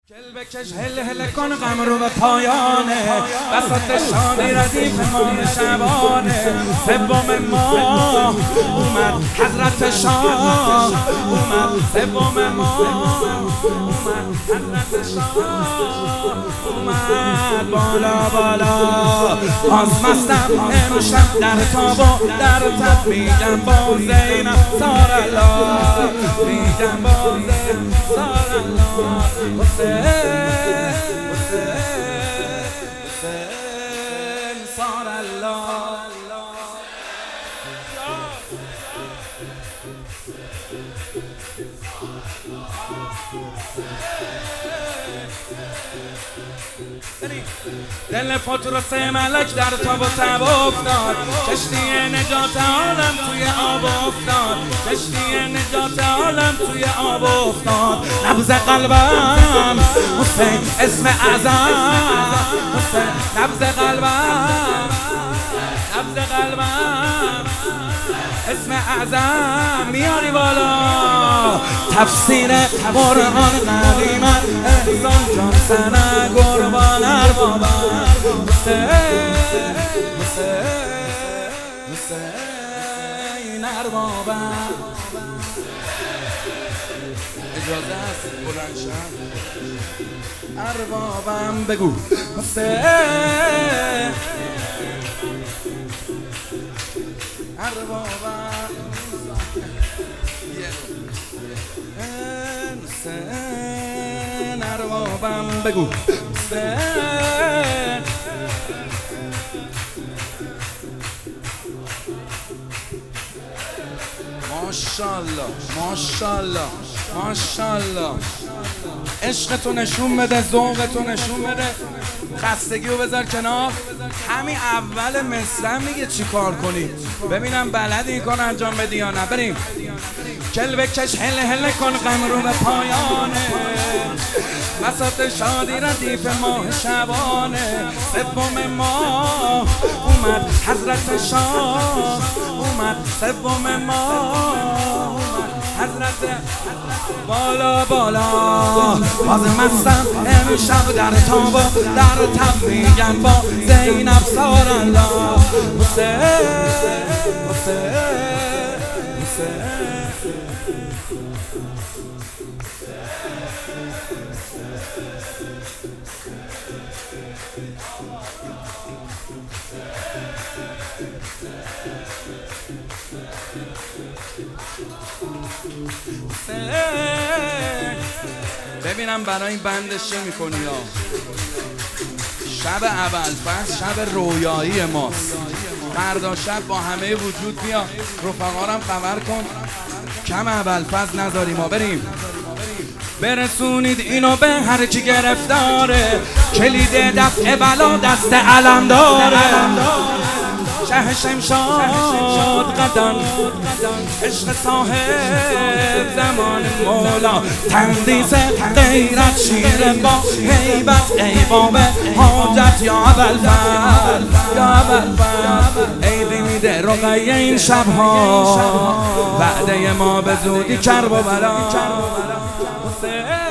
کل بکش هل هل کن غم رو به پایانه بساط شادی ردیف ماه شبانه سوم ماه اومد حضرت شاه اومد سوم ماه اومد حضرت شاه اومد بالا بالا باز مستم امشب در تاب و در تب میگم با زینب سار الله میگم با زینب سار الله حسین سار الله دل پتروس ملک در تاب و تب افتاد کشتی نجات عالم توی آب افتاد کشتی نجات عالم توی آب افتاد نبض قلبم حسین اسم اعظم حسین نبض قلبم اسم اعظم میاری بالا تفسیر قرآن قدیمت احسان جان سنه قربان اربابم حسین اربابم اجازه هست بلند شم اربابم بگو حسین اربابم حسین اربابم بگو حسین ماشاءالله ماشاءالله ماشاءالله عشقتو نشون بده ذوقتو نشون بده خستگیو بذار کنار همین اول مصرع میگه چی کار کنی ببینم بلدی این کار انجام بدی یا نه بریم کل بکش هل هل کن غم رو به پایانه بساط شادی ردیف ماه شبانه سوم ماه اومد حضرت شاه اومد سوم ماه حضرت بالا بالا باز مستم امشب در تاب و در تب میگم با زینب سار الله حسین حسین حسین ببینم برای این بندش چه میکنی ها شب ابوالفضل شب رویایی ماست فردا شب با همه وجود بیا رفقارم خبر کن کم ابوالفضل نذاری ما بریم برسونید اینو به هر کی گرفتاره کلید دفع بلا دست علم داره شه شمشاد قدم عشق صاحب زمان مولا تندیس غیرت شیر با هیبت ایباب حاجت یا ابوالفضل یا ابوالفضل عیدی میده رقیه این شبها وعده ما به زودی کرب و بلا